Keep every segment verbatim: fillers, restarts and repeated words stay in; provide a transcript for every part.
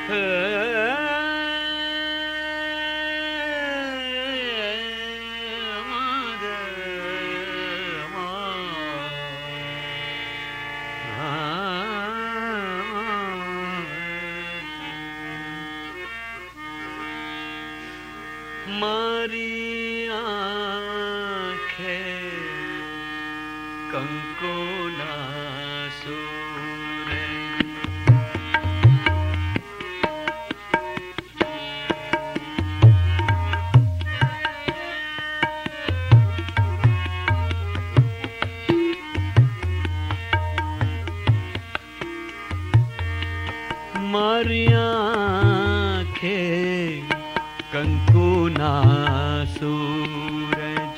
मारी आंखें कंको ना सूरे, मारी आंखें कंको ना सूरज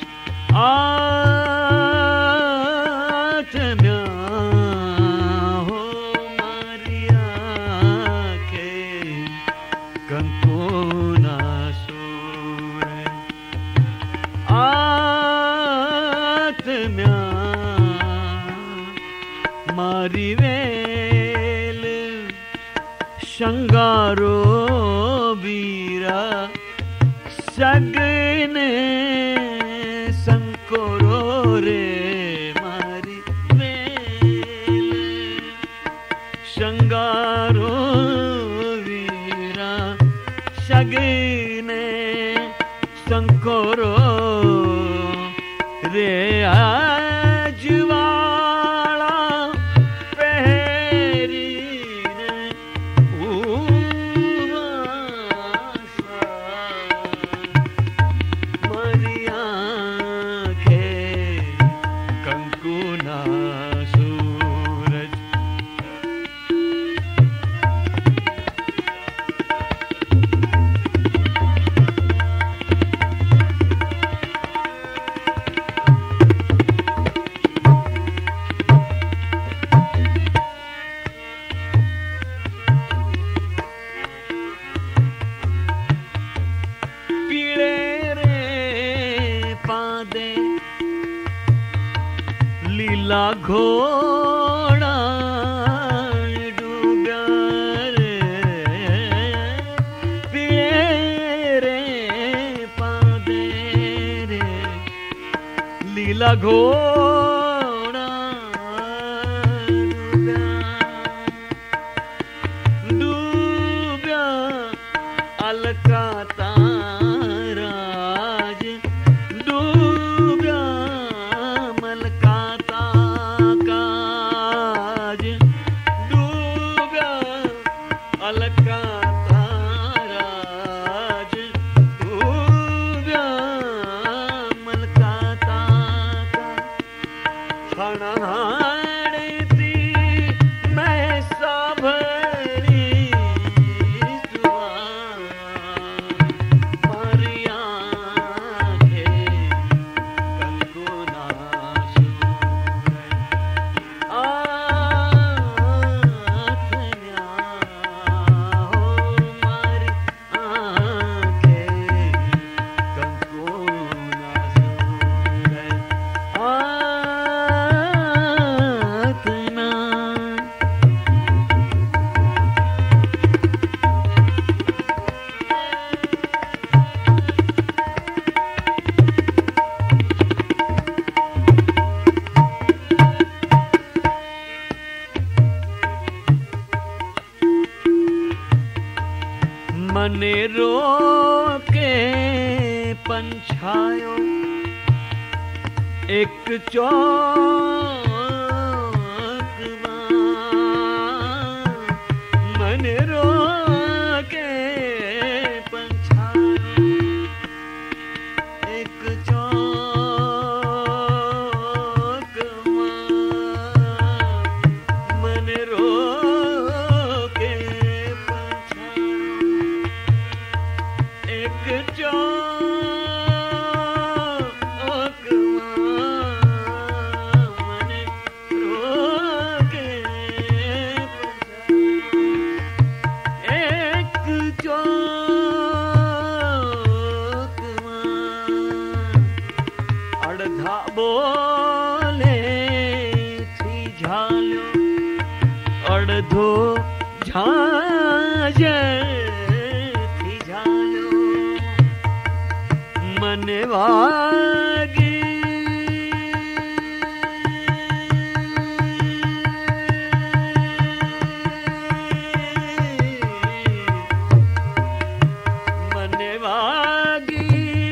आत्म्या हो, मारी आंखें कंको ना सूरज आत्म्या, मारी वेल शंगारो बीरा सगने संकोरो रे, मारी वेल शंगारो वीरा सगने संकोरो रे, आजवाला पहरीने लीला घोड़ा डूबा रे, पीरे पादे रे, लीला घोड़ा डूबा, डूबा अलकाता राज, डूबा मलकाता काज, डूबा अलकाता राज, डूबा मलकाता का, हणाड़ती मैं साभरी सुआ, मारी आंखें कंको ना सूरज आत्म्या हो, मारी आंखें कंको ना सूरज आत्म्या। मने रोके पंछायो एक चौकवा, मने रोके पंछायो एक चौकवा, मने रोके एक चौकवा, मने रोके एक चौकवा, अड़धा बोले थी झाल्यो, अड़धो झांझर थी झालो मन वागी मन वागी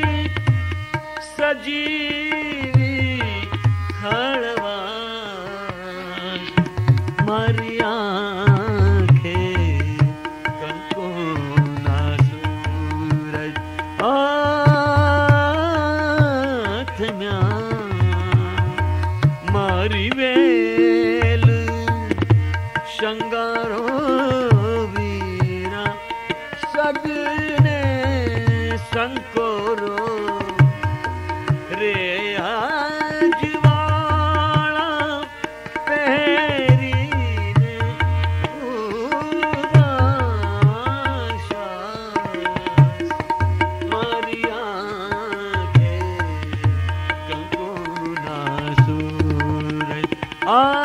सजीवी हड़वा मारी आंखें कंको ना सूरज आँख म्या मारी वेल शंगारो वीरा सगने संकोरो रे आजवाड़ा पहरी ने उबाशा मारी आंखें कंको ना सूरज आ